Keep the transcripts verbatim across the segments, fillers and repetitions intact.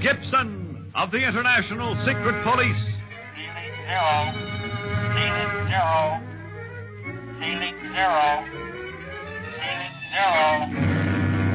Gibson of the International Secret Police. Ceiling zero. Ceiling zero. Ceiling zero. Ceiling zero.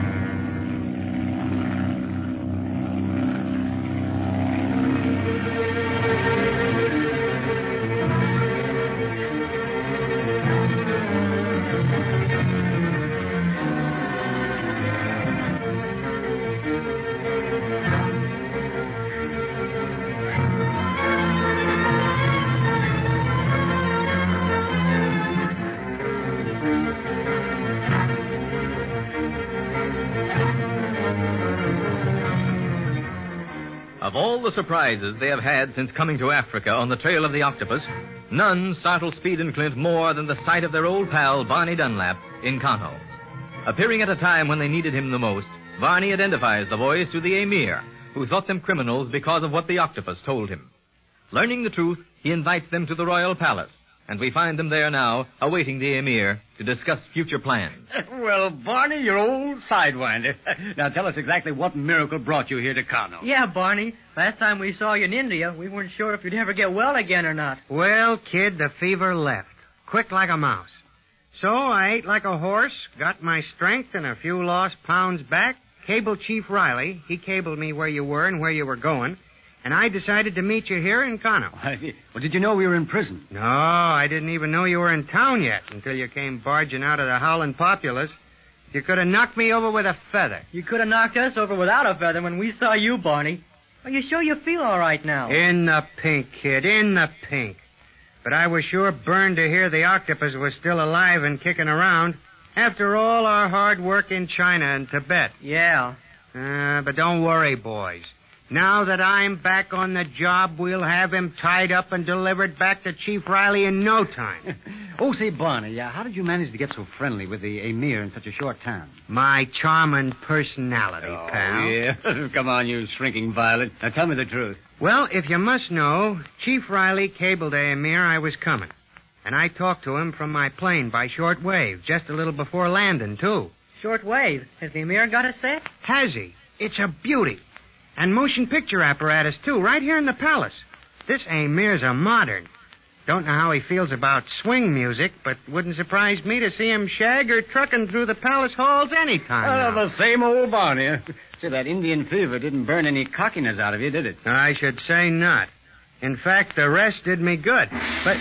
Of all the surprises they have had since coming to Africa on the trail of the octopus, none startled Speed and Clint more than the sight of their old pal, Barney Dunlap, in Kano. Appearing at a time when they needed him the most, Barney identifies the boys to the emir, who thought them criminals because of what the octopus told him. Learning the truth, he invites them to the royal palace, and we find them there now, awaiting the emir to discuss future plans. Well, Barney, you're old sidewinder. Now tell us exactly what miracle brought you here to Kano. Yeah, Barney. Last time we saw you in India, we weren't sure if you'd ever get well again or not. Well, kid, the fever left. Quick like a mouse. So I ate like a horse, got my strength and a few lost pounds back, cabled Chief Riley. He cabled me where you were and where you were going. And I decided to meet you here in Kano. Well, did you know we were in prison? No, I didn't even know you were in town yet until you came barging out of the howling populace. You could have knocked me over with a feather. You could have knocked us over without a feather when we saw you, Barney. Are you sure you feel all right now? In the pink, kid, in the pink. But I was sure burned to hear the octopus was still alive and kicking around after all our hard work in China and Tibet. Yeah. Uh, but don't worry, boys. Now that I'm back on the job, we'll have him tied up and delivered back to Chief Riley in no time. Oh, say, Barney, uh, how did you manage to get so friendly with the emir in such a short time? My charming personality, oh, pal. Yeah. Come on, you shrinking violet. Now tell me the truth. Well, if you must know, Chief Riley cabled the emir I was coming. And I talked to him from my plane by short wave, just a little before landing, too. Short wave? Has the emir got a set? Has he? It's a beauty. And motion picture apparatus, too, right here in the palace. This emir's a modern. Don't know how he feels about swing music, but wouldn't surprise me to see him shag or trucking through the palace halls anytime. Oh, now. The same old Barney. See, that Indian fever didn't burn any cockiness out of you, did it? I should say not. In fact, the rest did me good. But...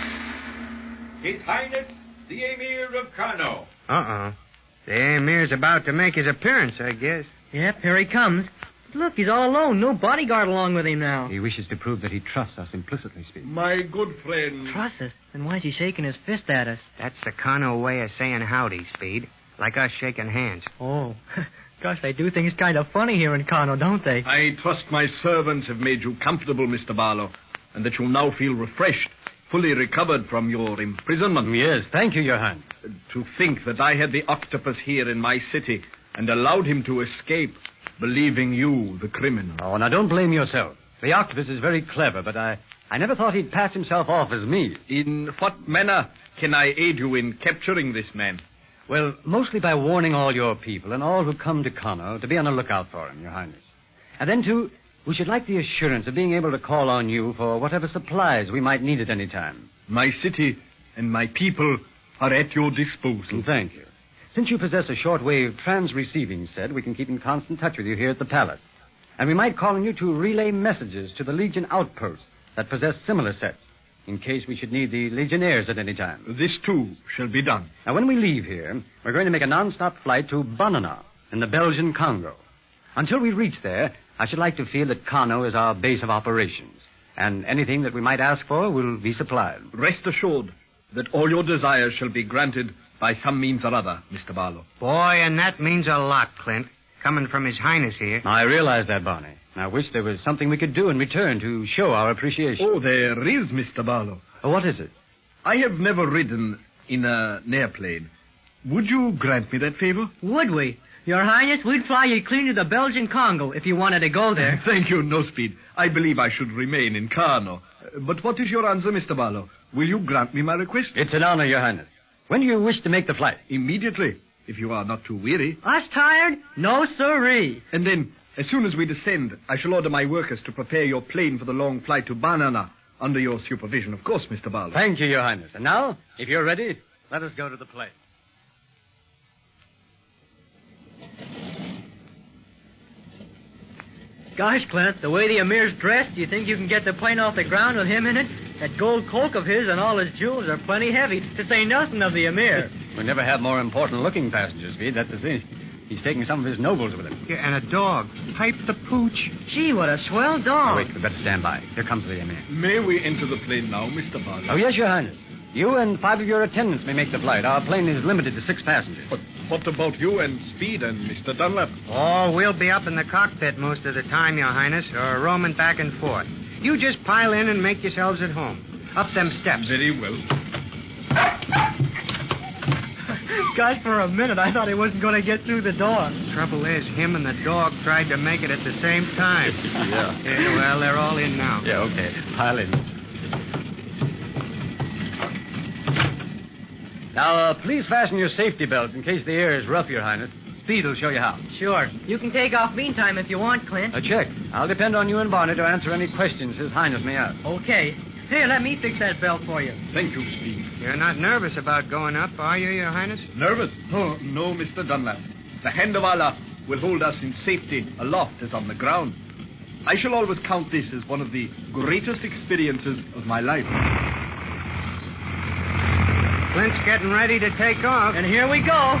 His Highness, the Emir of Kano. Uh-oh. The emir's about to make his appearance, I guess. Yep, here he comes. Look, he's all alone. No bodyguard along with him now. He wishes to prove that he trusts us implicitly, Speed. My good friend. Trust us? Then why is he shaking his fist at us? That's the Kano way of saying howdy, Speed. Like us shaking hands. Oh. Gosh, they do things kind of funny here in Kano, don't they? I trust my servants have made you comfortable, Mister Barlow, and that you'll now feel refreshed, fully recovered from your imprisonment. Yes, thank you, Your Highness. To think that I had the octopus here in my city and allowed him to escape, believing you the criminal. Oh, now don't blame yourself. The octopus is very clever, but I, I never thought he'd pass himself off as me. In what manner can I aid you in capturing this man? Well, mostly by warning all your people and all who come to Kano to be on the lookout for him, Your Highness. And then, too, we should like the assurance of being able to call on you for whatever supplies we might need at any time. My city and my people are at your disposal. Thank you. Since you possess a shortwave trans-receiving set, we can keep in constant touch with you here at the palace. And we might call on you to relay messages to the Legion outposts that possess similar sets, in case we should need the Legionnaires at any time. This, too, shall be done. Now, when we leave here, we're going to make a non-stop flight to Banana in the Belgian Congo. Until we reach there, I should like to feel that Kano is our base of operations, and anything that we might ask for will be supplied. Rest assured that all your desires shall be granted by some means or other, Mister Barlow. Boy, and that means a lot, Clint, coming from His Highness here. I realize that, Barney. I wish there was something we could do in return to show our appreciation. Oh, there is, Mister Barlow. Oh, what is it? I have never ridden in an airplane. Would you grant me that favor? Would we? Your Highness, we'd fly you clean to the Belgian Congo if you wanted to go there. Thank you, No Speed. I believe I should remain in Kano. But what is your answer, Mister Barlow? Will you grant me my request? It's an honor, Your Highness. When do you wish to make the flight? Immediately, if you are not too weary. Us tired? No, sirree. And then, As soon as we descend, I shall order my workers to prepare your plane for the long flight to Banana, under your supervision, of course, Mister Barlow. Thank you, Your Highness. And now, if you're ready, let us go to the plane. Gosh, Clint, the way the Emir's dressed, do you think you can get the plane off the ground with him in it? That gold cloak of his and all his jewels are plenty heavy, to say nothing of the Emir. We never have more important-looking passengers, Speed. That's the thing. He's taking some of his nobles with him. Yeah, and a dog. Pipe the pooch. Gee, what a swell dog. Oh, wait, we better stand by. Here comes the Emir. May we enter the plane now, Mister Barlow? Oh, yes, Your Highness. You and five of your attendants may make the flight. Our plane is limited to six passengers. But what about you and Speed and Mister Dunlap? Oh, we'll be up in the cockpit most of the time, Your Highness, or roaming back and forth. You just pile in and make yourselves at home. Up them steps. Very well. Gosh, for a minute, I thought he wasn't going to get through the door. Trouble is, him and the dog tried to make it at the same time. Yeah. Yeah, well, they're all in now. Yeah, okay. Pile in. Now, uh, please fasten your safety belts in case the air is rough, Your Highness. Speed will show you how. Sure. You can take off meantime if you want, Clint. A check. I'll depend on you and Barney to answer any questions His Highness may ask. Okay. Here, let me fix that belt for you. Thank you, Speed. You're not nervous about going up, are you, Your Highness? Nervous? Oh, no, Mister Dunlap. The hand of Allah will hold us in safety aloft as on the ground. I shall always count this as one of the greatest experiences of my life. Clint's getting ready to take off. And here we go.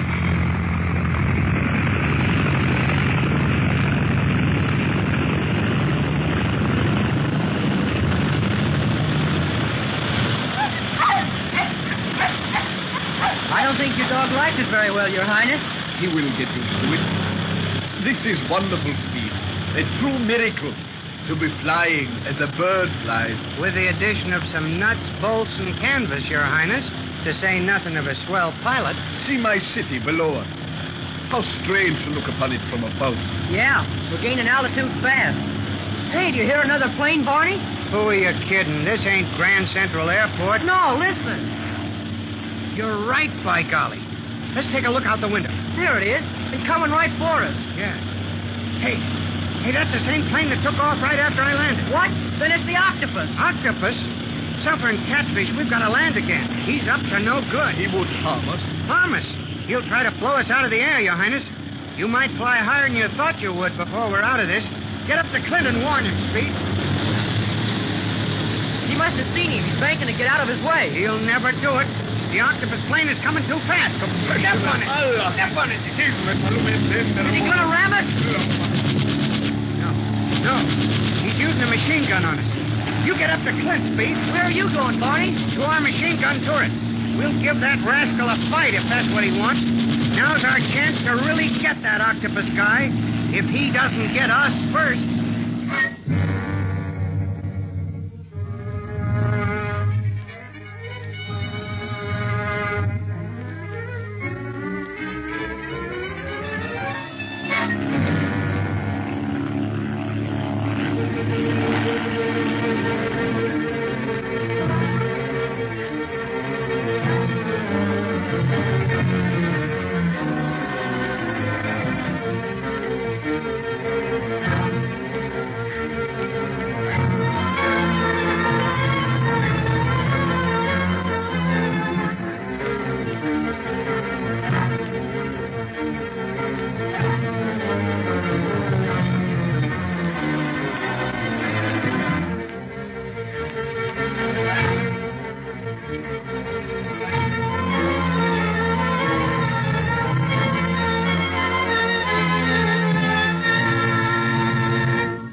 I don't think your dog likes it very well, Your Highness. He will get used to it. This is wonderful, Speed. A true miracle to be flying as a bird flies. With the addition of some nuts, bolts, and canvas, Your Highness, to say nothing of a swell pilot. See my city below us. How strange to look upon it from above. Yeah, we're gaining altitude fast. Hey, do you hear another plane, Barney? Who are you kidding? This ain't Grand Central Airport. No, listen. You're right, by golly. Let's take a look out the window. There it is. It's coming right for us. Yeah. Hey, hey, that's the same plane that took off right after I landed. What? Then it's the Octopus. Octopus? Suffering catfish, we've got to land again. He's up to no good. He would harm us. Harm us? He'll try to blow us out of the air, Your Highness. You might fly higher than you thought you would before we're out of this. Get up to Clint and warn him, Speed. He must have seen him. He's banking to get out of his way. He'll never do it. The octopus plane is coming too fast. Step on it. Step on it. Is he going to ram us? No. No. He's using a machine gun on us. You get up to Clint, Speed. Where are you going, Barney? To our machine gun turret. We'll give that rascal a fight if that's what he wants. Now's our chance to really get that octopus guy if he doesn't get us first.